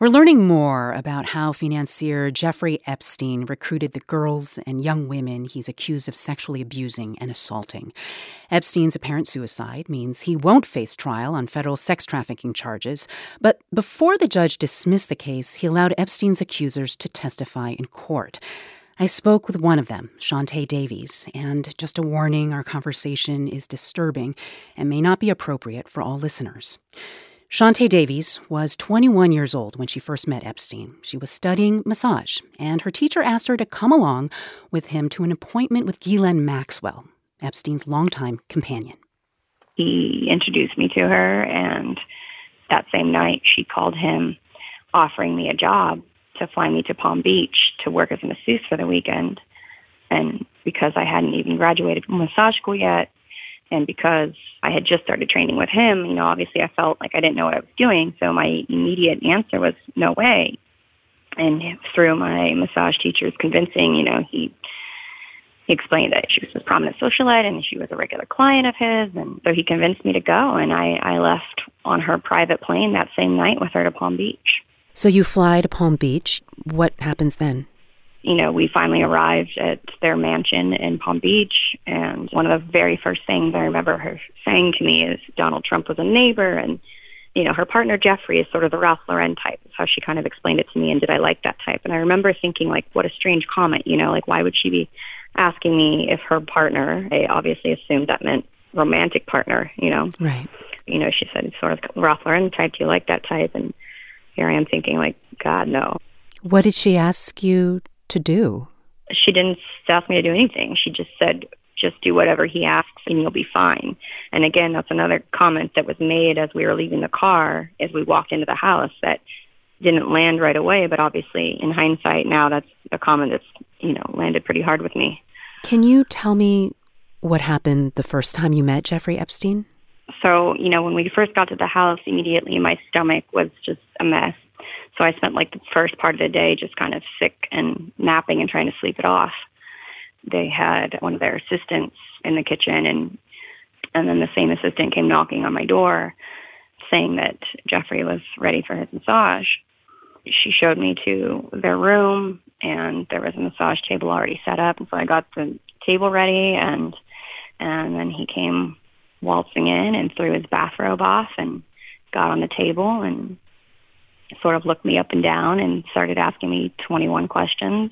We're learning more about how financier Jeffrey Epstein recruited the girls and young women he's accused of sexually abusing and assaulting. Epstein's apparent suicide means he won't face trial on federal sex trafficking charges. But before the judge dismissed the case, he allowed Epstein's accusers to testify in court. I spoke with one of them, Shantae Davies, and just a warning, our conversation is disturbing and may not be appropriate for all listeners. Shantae Davies was 21 years old when she first met Epstein. She was studying massage, and her teacher asked her to come along with him to an appointment with Ghislaine Maxwell, Epstein's longtime companion. He introduced me to her, and that same night she called him offering me a job to fly me to Palm Beach to work as a masseuse for the weekend. And because I hadn't even graduated from massage school yet, and because I had just started training with him, obviously I felt like I didn't know what I was doing. So my immediate answer was, no way. And through my massage teacher's convincing, he explained that she was a prominent socialite and she was a regular client of his. And so he convinced me to go. And I left on her private plane that same night with her to Palm Beach. So you fly to Palm Beach. What happens then? We finally arrived at their mansion in Palm Beach, and one of the very first things I remember her saying to me is Donald Trump was a neighbor, and, her partner Jeffrey is sort of the Ralph Lauren type. That's how she kind of explained it to me, and did I like that type? And I remember thinking, what a strange comment, why would she be asking me if her partner, I obviously assumed that meant romantic partner, Right. She said, it's sort of Ralph Lauren type, do you like that type? And here I am thinking, God, no. What did she ask you to do? She didn't ask me to do anything. She just said, just do whatever he asks and you'll be fine. And again, that's another comment that was made as we were leaving the car, as we walked into the house, that didn't land right away. But obviously, in hindsight, now that's a comment that's, landed pretty hard with me. Can you tell me what happened the first time you met Jeffrey Epstein? So, when we first got to the house, immediately my stomach was just a mess. So I spent the first part of the day just kind of sick and napping and trying to sleep it off. They had one of their assistants in the kitchen, and then the same assistant came knocking on my door saying that Jeffrey was ready for his massage. She showed me to their room, and there was a massage table already set up. And so I got the table ready, and then he came waltzing in and threw his bathrobe off and got on the table and sort of looked me up and down and started asking me 21 questions.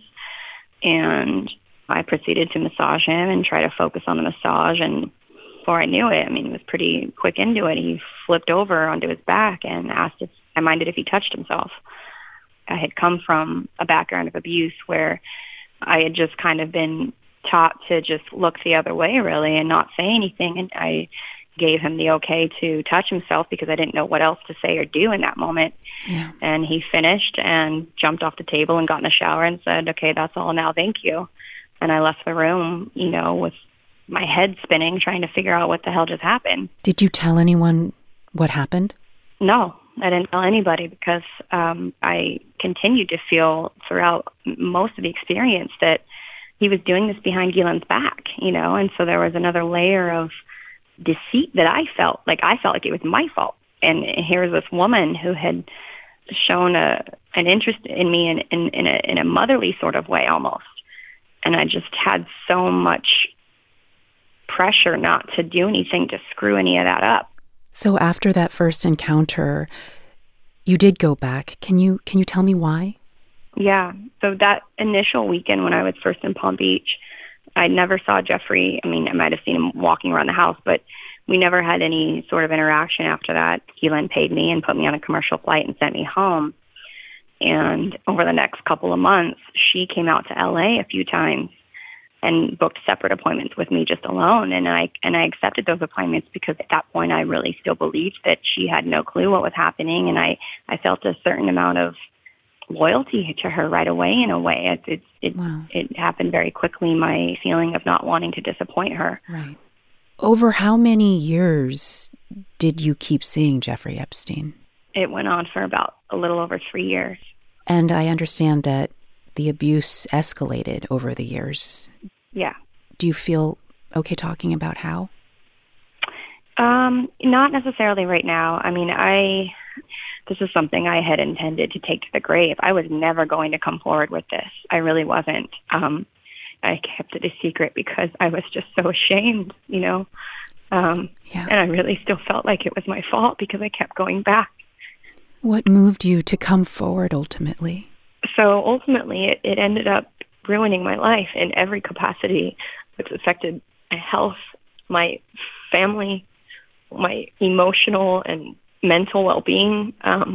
And I proceeded to massage him and try to focus on the massage. And before I knew it, he was pretty quick into it. He flipped over onto his back and asked if I minded if he touched himself. I had come from a background of abuse where I had just kind of been taught to just look the other way, really, and not say anything. And I gave him the okay to touch himself because I didn't know what else to say or do in that moment. Yeah. And he finished and jumped off the table and got in the shower and said, okay, that's all now, thank you. And I left the room, with my head spinning, trying to figure out what the hell just happened. Did you tell anyone what happened? No, I didn't tell anybody because I continued to feel throughout most of the experience that he was doing this behind Ghislaine's back, and so there was another layer of deceit that I felt like it was my fault. And here was this woman who had shown an interest in me in a motherly sort of way almost. And I just had so much pressure not to do anything to screw any of that up. So after that first encounter, you did go back. Can you tell me why? Yeah. So that initial weekend when I was first in Palm Beach, I never saw Jeffrey. I might have seen him walking around the house, but we never had any sort of interaction after that. Ghislaine paid me and put me on a commercial flight and sent me home. And over the next couple of months, she came out to LA a few times and booked separate appointments with me just alone. And I accepted those appointments because at that point I really still believed that she had no clue what was happening. And I felt a certain amount of loyalty to her right away in a way. Wow. It happened very quickly, my feeling of not wanting to disappoint her. Right. Over how many years did you keep seeing Jeffrey Epstein? It went on for about a little over 3 years. And I understand that the abuse escalated over the years. Yeah. Do you feel okay talking about how? Not necessarily right now. this is something I had intended to take to the grave. I was never going to come forward with this. I really wasn't. I kept it a secret because I was just so ashamed, And I really still felt like it was my fault because I kept going back. What moved you to come forward ultimately? So ultimately, it ended up ruining my life in every capacity. It's affected my health, my family, my emotional and mental well-being,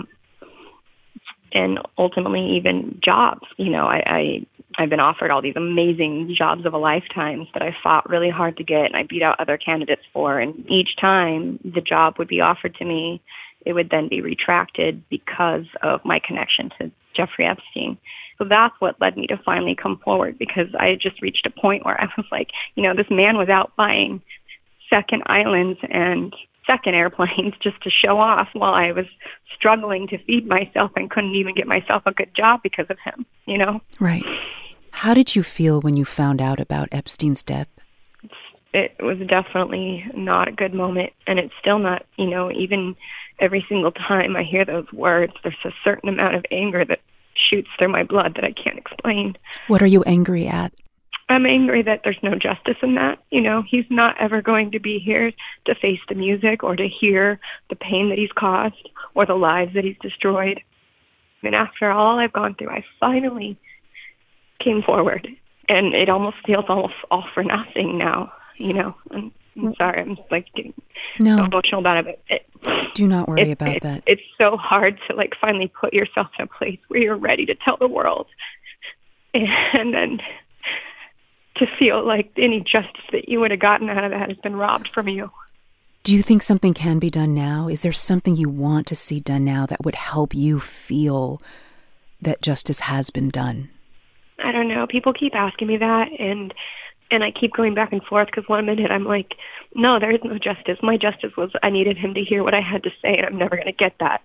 and ultimately even jobs. I've been offered all these amazing jobs of a lifetime that I fought really hard to get, and I beat out other candidates for. And each time the job would be offered to me, it would then be retracted because of my connection to Jeffrey Epstein. So that's what led me to finally come forward, because I had just reached a point where I was like, this man was out buying second islands and second airplanes just to show off while I was struggling to feed myself and couldn't even get myself a good job because of him, Right. How did you feel when you found out about Epstein's death? It was definitely not a good moment, and it's still not, even every single time I hear those words, there's a certain amount of anger that shoots through my blood that I can't explain. What are you angry at? I'm angry that there's no justice in that. He's not ever going to be here to face the music or to hear the pain that he's caused or the lives that he's destroyed. And after all I've gone through, I finally came forward, and it almost feels almost all for nothing now, I'm sorry, I'm getting so emotional about it. Do not worry about that. It's so hard to finally put yourself in a place where you're ready to tell the world, and then to feel like any justice that you would have gotten out of that has been robbed from you. Do you think something can be done now? Is there something you want to see done now that would help you feel that justice has been done? I don't know. People keep asking me that, and I keep going back and forth, because one minute I'm like, no, there is no justice. My justice was I needed him to hear what I had to say, and I'm never going to get that.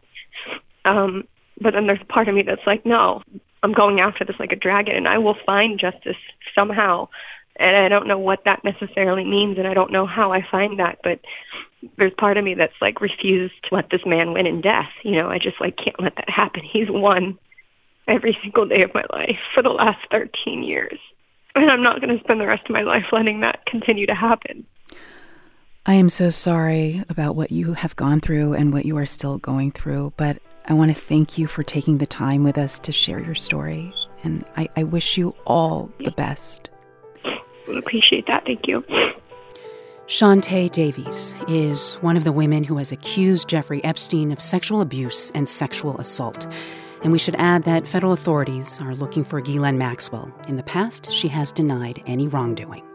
But then there's a part of me that's like, no, I'm going after this like a dragon, and I will find justice somehow. And I don't know what that necessarily means, and I don't know how I find that, but there's part of me that's refused to let this man win in death. I just can't let that happen. He's won every single day of my life for the last 13 years. And I'm not going to spend the rest of my life letting that continue to happen. I am so sorry about what you have gone through and what you are still going through, but I want to thank you for taking the time with us to share your story. And I wish you all the best. I appreciate that. Thank you. Shantae Davies is one of the women who has accused Jeffrey Epstein of sexual abuse and sexual assault. And we should add that federal authorities are looking for Ghislaine Maxwell. In the past, she has denied any wrongdoing.